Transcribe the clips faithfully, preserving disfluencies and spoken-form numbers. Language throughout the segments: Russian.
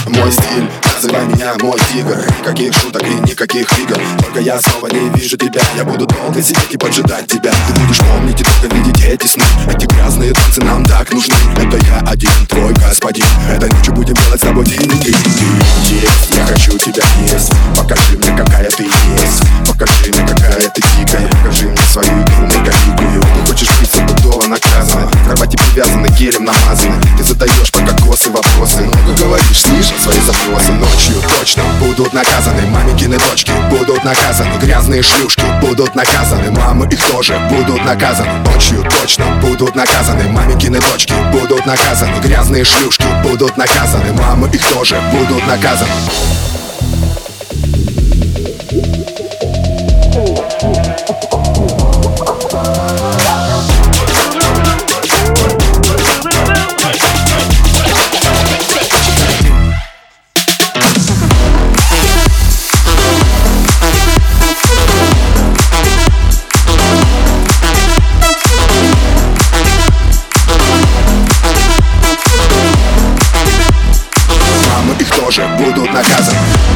мой стиль, называй меня мой тигр. Никаких шуток и никаких игр, только я снова не вижу тебя. Я буду долго сидеть и поджидать тебя. Ты будешь помнить и только видеть эти сны. Эти грязные танцы нам так нужны. Это я один, твой господин. Этой ночью будем делать с тобой день-день. Есть, я хочу тебя есть. Покажи мне, какая ты есть. Покажи мне, какая ты дикая. Покажи мне свою игру, мегаликую. Ты хочешь быть стопудово наказанной. В кровати привязаны, гелем намазаны. Ты задаешь по кокосы вопросы. Много говоришь, слышал свои запросы. Ночью точно будут наказаны. Маменькины дочки будут наказаны. Грязные шлюшки будут наказаны. Мамы их тоже будут наказаны. Ночью точно будут наказаны. Маменькины дочки будут наказаны. Грязные шлюшки будут наказаны. Мамы их тоже будут наказаны. Тоже будут наказаны.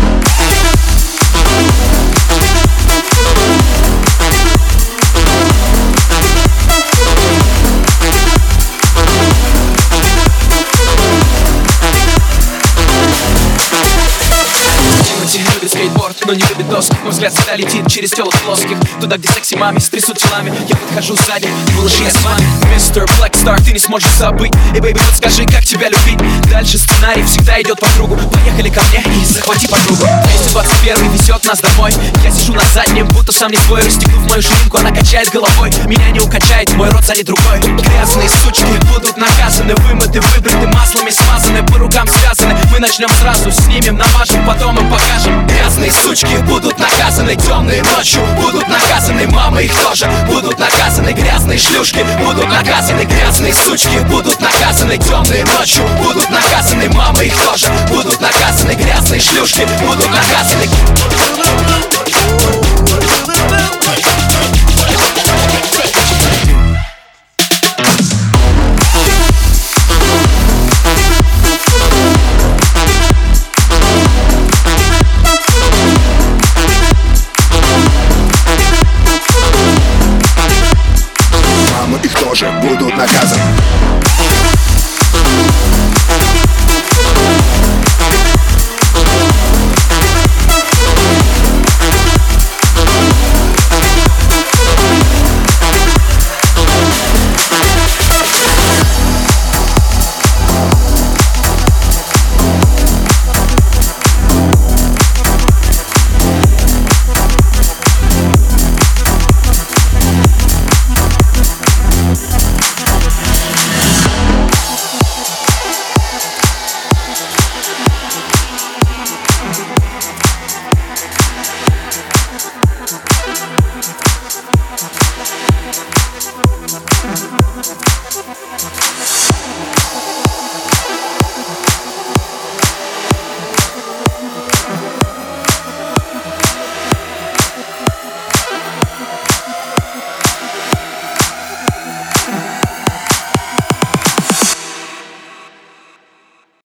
Любит скейтборд, но не любит доски. Мой взгляд всегда летит через телок плоских. Туда, где секси мами стрясут телами. Я подхожу сзади, малыши, я с вами. Мистер Блэкстар, ты не сможешь забыть. И, бэйби, вот скажи, как тебя любить. Дальше сценарий всегда идет по кругу. Поехали ко мне и захвати подругу. двести двадцать первый везет нас домой. Я сижу на заднем, будто сам не свой. Расстегнув мою ширинку, она качает головой. Меня не укачает, мой рот занят другой. Грязные сучки будут наказаны. Вымыты, выбриты, маслами смазаны. По рукам связаны. Мы начнем сразу, снимем, намажем, потом им покажем. Грязные сучки будут наказаны. Темные ночью будут наказаны. Мамы их тоже будут наказаны. Грязные шлюшки будут наказаны. Грязные сучки будут наказаны. Темные ночью будут наказаны. Мамы их тоже будут наказаны. Грязные шлюшки будут наказаны. Мамы их тоже будут наказаны.